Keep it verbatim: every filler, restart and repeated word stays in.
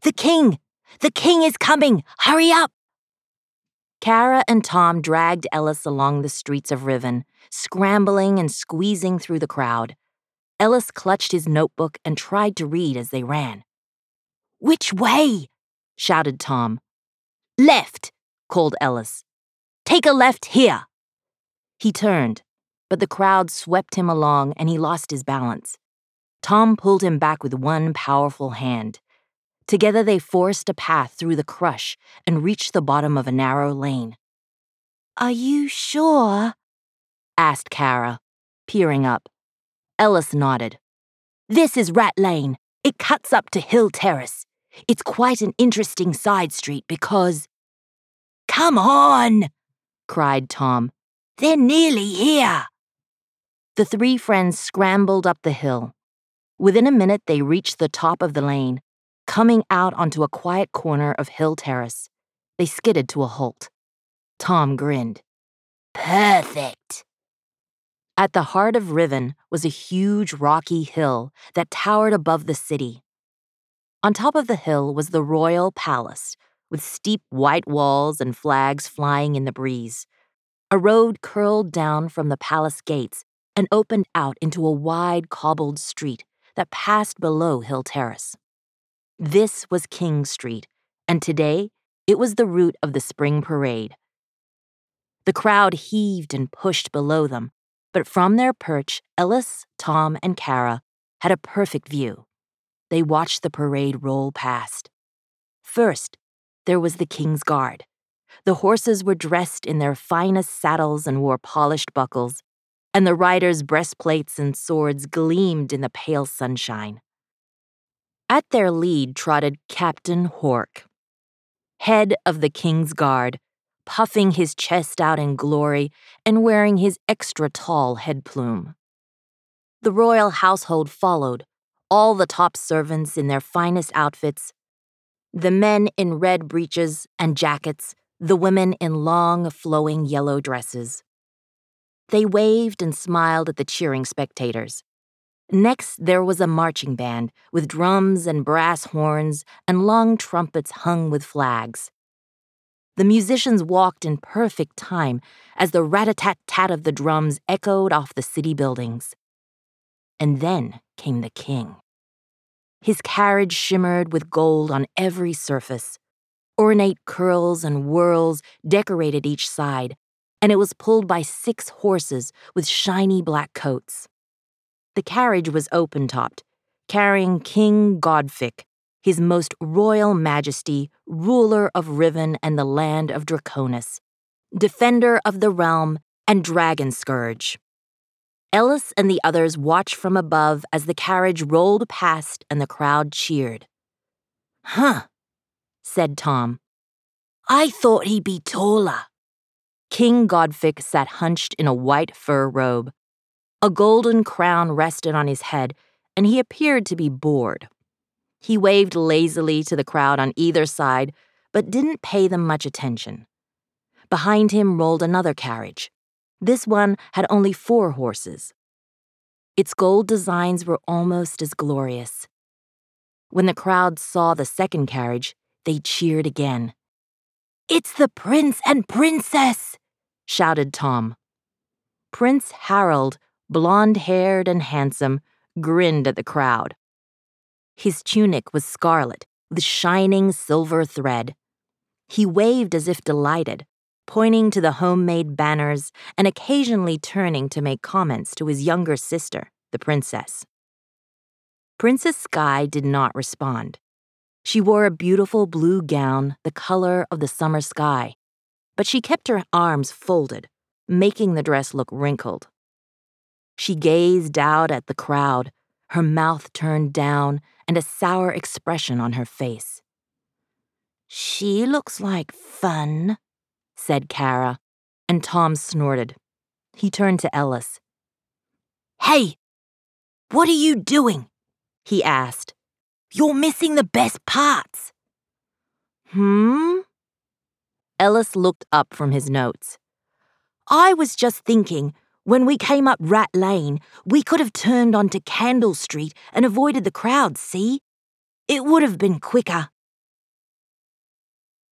The king! The king is coming! Hurry up! Kara and Tom dragged Ellis along the streets of Riven, scrambling and squeezing through the crowd. Ellis clutched his notebook and tried to read as they ran. "Which way?" shouted Tom. "Left," called Ellis. "Take a left here." He turned, but the crowd swept him along and he lost his balance. Tom pulled him back with one powerful hand. Together they forced a path through the crush and reached the bottom of a narrow lane. "Are you sure?" asked Kara, peering up. Ellis nodded. "This is Rat Lane. It cuts up to Hill Terrace. It's quite an interesting side street because—" "Come on!" cried Tom. "They're nearly here." The three friends scrambled up the hill. Within a minute, they reached the top of the lane. Coming out onto a quiet corner of Hill Terrace, they skidded to a halt. Tom grinned. "Perfect." At the heart of Riven was a huge rocky hill that towered above the city. On top of the hill was the royal palace, with steep white walls and flags flying in the breeze. A road curled down from the palace gates and opened out into a wide cobbled street that passed below Hill Terrace. This was King Street, and today it was the route of the spring parade. The crowd heaved and pushed below them, but from their perch, Ellis, Tom, and Kara had a perfect view. They watched the parade roll past. First, there was the King's Guard. The horses were dressed in their finest saddles and wore polished buckles, and the riders' breastplates and swords gleamed in the pale sunshine. At their lead trotted Captain Hork, head of the King's Guard, puffing his chest out in glory and wearing his extra-tall head plume. The royal household followed, all the top servants in their finest outfits, the men in red breeches and jackets, the women in long, flowing yellow dresses. They waved and smiled at the cheering spectators. Next, there was a marching band with drums and brass horns and long trumpets hung with flags. The musicians walked in perfect time as the rat-a-tat-tat of the drums echoed off the city buildings. And then came the king. His carriage shimmered with gold on every surface. Ornate curls and whirls decorated each side, and it was pulled by six horses with shiny black coats. The carriage was open-topped, carrying King Godfic, his most royal majesty, ruler of Riven and the land of Draconis, defender of the realm and dragon scourge. Ellis and the others watched from above as the carriage rolled past and the crowd cheered. "Huh," said Tom. "I thought he'd be taller." King Godfic sat hunched in a white fur robe. A golden crown rested on his head, and he appeared to be bored. He waved lazily to the crowd on either side, but didn't pay them much attention. Behind him rolled another carriage. This one had only four horses. Its gold designs were almost as glorious. When the crowd saw the second carriage, they cheered again. "It's the prince and princess!" shouted Tom. Prince Harold, blonde-haired and handsome, grinned at the crowd. His tunic was scarlet, with shining silver thread. He waved as if delighted, pointing to the homemade banners and occasionally turning to make comments to his younger sister, the princess. Princess Sky did not respond. She wore a beautiful blue gown, the color of the summer sky, but she kept her arms folded, making the dress look wrinkled. She gazed out at the crowd, her mouth turned down and a sour expression on her face. "She looks like fun," said Kara, and Tom snorted. He turned to Ellis. "Hey, what are you doing?" he asked. "You're missing the best parts." Hmm? Ellis looked up from his notes. "I was just thinking, when we came up Rat Lane, we could have turned onto Candle Street and avoided the crowd, see? It would have been quicker."